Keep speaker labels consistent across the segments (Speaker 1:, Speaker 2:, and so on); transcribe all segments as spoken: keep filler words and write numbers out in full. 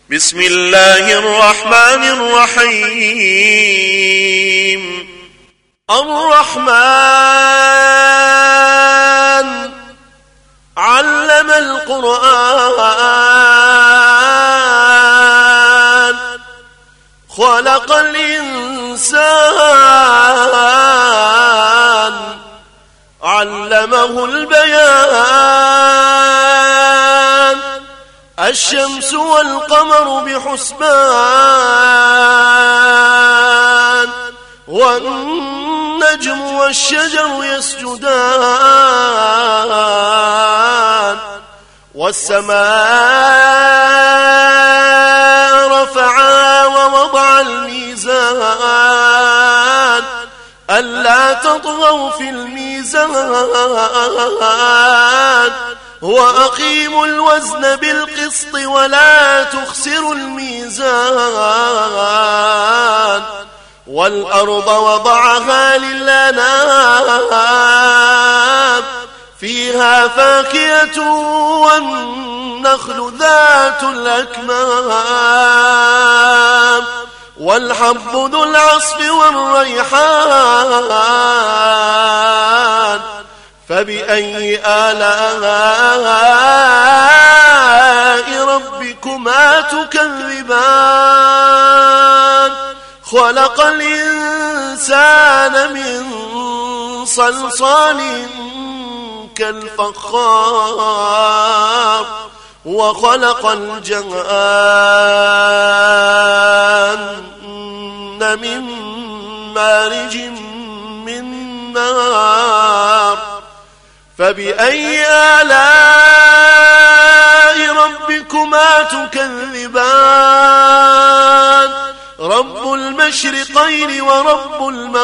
Speaker 1: بسم الله الرحمن الرحيم الرحمن علم القرآن خلق الإنسان علمه البيان الشمس والقمر بحسبان والنجم والشجر يسجدان والسماء رفعها ووضع الميزان ألا تطغوا في الميزان وأقيموا الوزن بالقسط ولا تخسروا الميزان والأرض وضعها للأنام فيها فاكهة والنخل ذات الأكمام والحب ذو العصف والريحان فبأي آلاء ربكما تكذبان خلق الإنسان من صلصال كالفخار وخلق الجان من مارج من نار فبأي آلاء ربكما تكذبان رب المشرقين ورب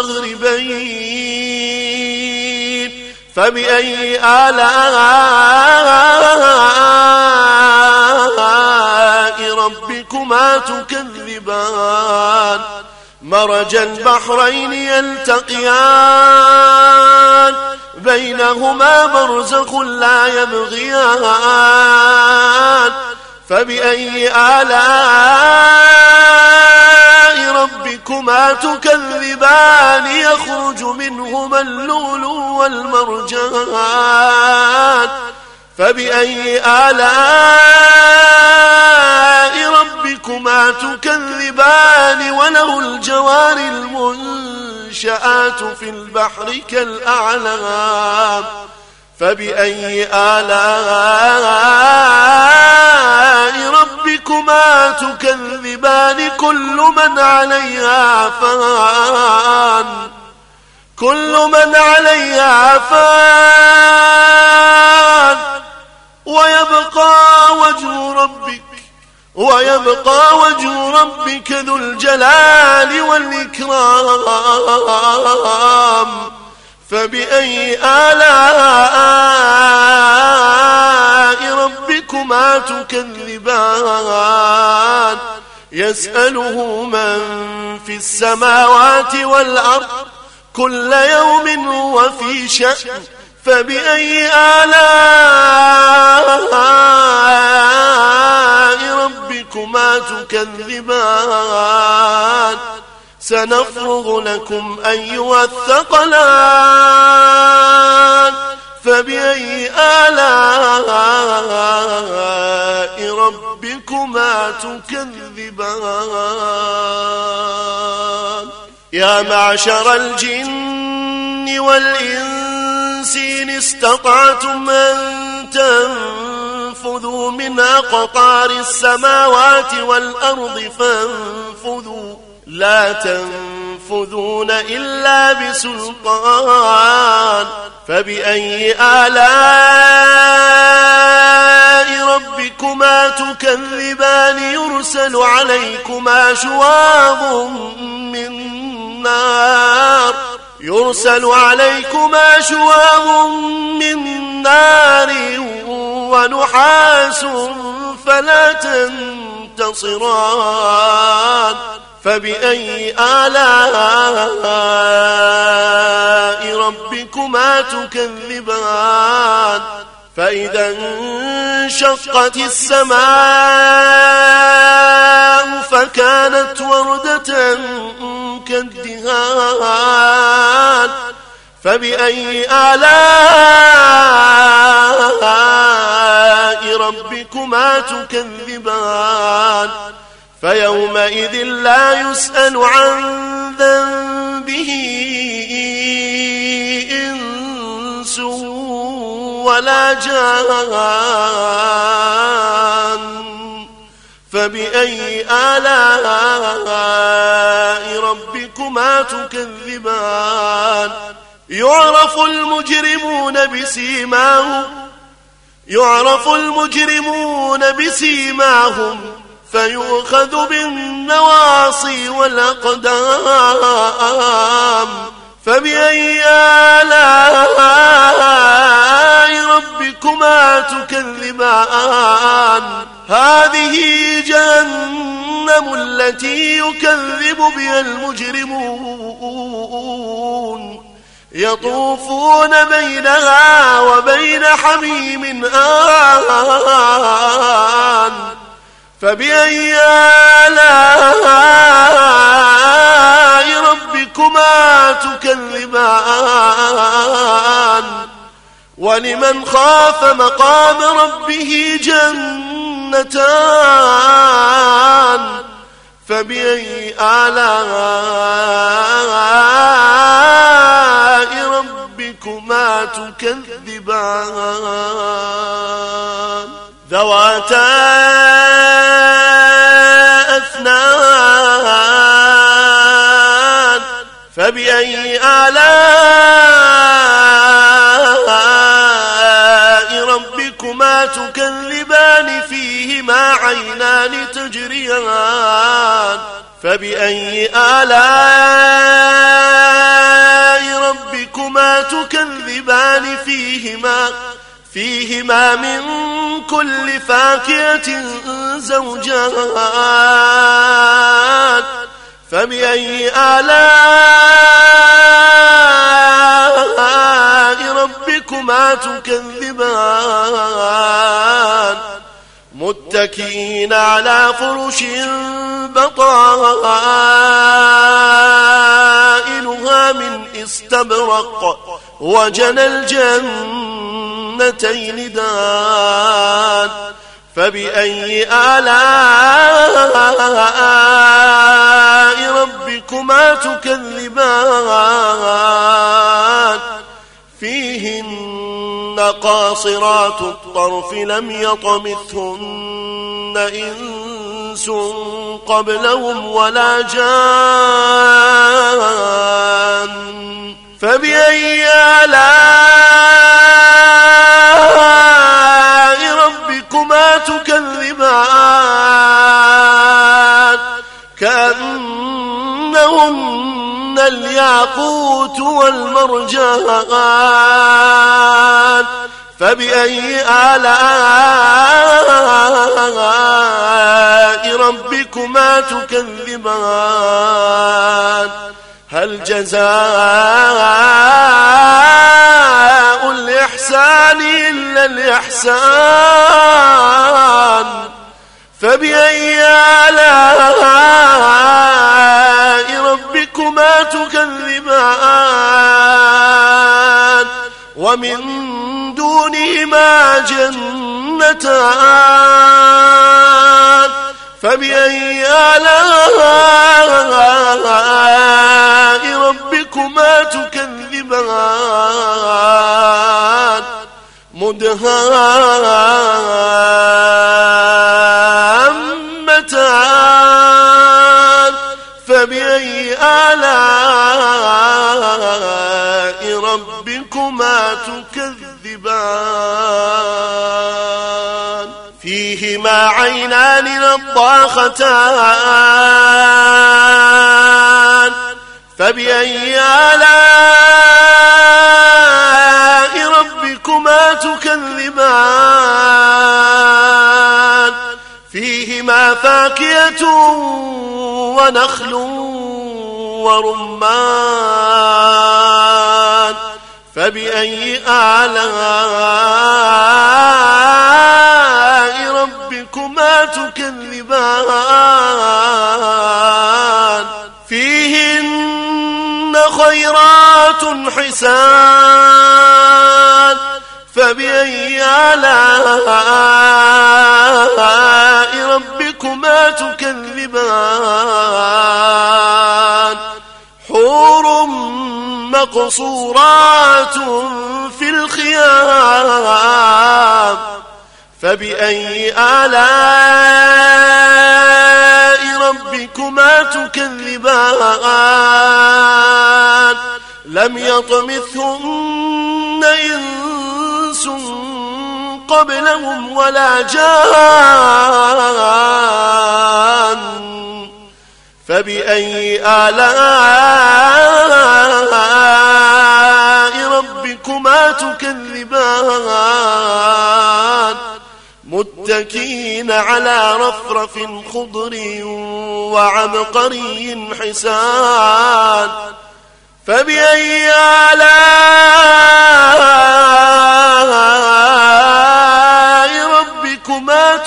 Speaker 1: المغربين فبأي آلاء ربكما تكذبان مرج البحرين يلتقيان بينهما برزخ لا يبغيان فبأي آلاء ربكما تكذبان يخرج منهما اللؤلؤ والمرجان فبأي آلاء ربكما تكذبان وله الجوار المنشآت في البحر كالأعلام فبأي آلاء ربكما تكذبان كل من عليها فان كل من عليها فان ويبقى وجه ربك ويبقى وجه ربك ذو الجلال والإكرام فبأي آلاء ربكما تكذبان يسأله من في السماوات والأرض كل يوم هو في شأن فبأي آلاء ربكما تكذبان سنفرغ لكم أيها الثقلان فبأي آلاء ربكما تكذبان يا معشر الجن والإنس إن استطعتم أن تنفذوا من أقطار السماوات والأرض فانفذوا لا تنفذون إلا بسلطان فبأي آلاء ربكما تكذبان يرسل عليكما شواظ من نار يرسل عليكما شواظ من نار ونحاس فلا تنتصران فبأي آلاء ربكما تكذبان فإذا انشقت السماء جان فبأي آلاء ربكما تكذبان فيومئذ لا يسأل عن ذنبه إنس ولا جان فبأي آلاء ربكما تكذبان يعرف المجرمون بسيماهم يعرف المجرمون بسيماهم فيؤخذ بالنواصي والأقدام فبأي آلاء ربكما تكذبان هذه جهنم التي يكذب بها المجرمون يطوفون بينها وبين حميم آن فبأي آلاء ربكما تكذبان ولمن خاف مقام ربه جنتان فبأي آلاء ربكما تكذبان ذواتا أفنان فبأي آلاء ربكما تكذبان فيهما عينان تجريان فبأي آلاء ربكما تكذبان فيهما فيهما من كل فاكهة زوجان فبأي آلاء ربكما تكذبان متكئين على فرش بطائنها من استبرق وجنى الجنتين دان فبأي آلاء ربكما تكذبان فيهن قاصرات الطرف لم يطمثهن إنس قبلهم ولا جان فبأي آلاء ربكما تكذبان كأنهن الياقوت والمرجان فبأي آلاء ربكما تكذبان هل جزاء الإحسان إلا الإحسان فبأي آلاء ربكما تكذبان ومن دونهما جنتان فبأي آلاء ربكما تكذبان مدهامتان فبأي آلاء ربكما تكذبان فيهما عينان نضاختان فبأي آلاء ربكما تكذبان فيهما فاكهة ونخل ورمان فبأي آلاء ربكما تكذبان فيهن خيرات حسان فبأي آلاء ربكما تكذبان حور مقصورات في الخيام فبأي آلاء ربكما تكذبان لم يطمثهن إنس قبلهم ولا جان فبأي آلاء ربكما تكذبان متكئين على رفرف خضر وعبقري حسان فبأي آلاء ربكما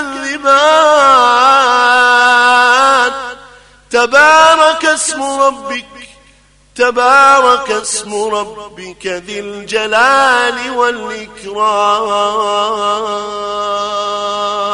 Speaker 1: تكذبان تبارك اسم ربك تبارك اسم ربك ذي الجلال والإكرام.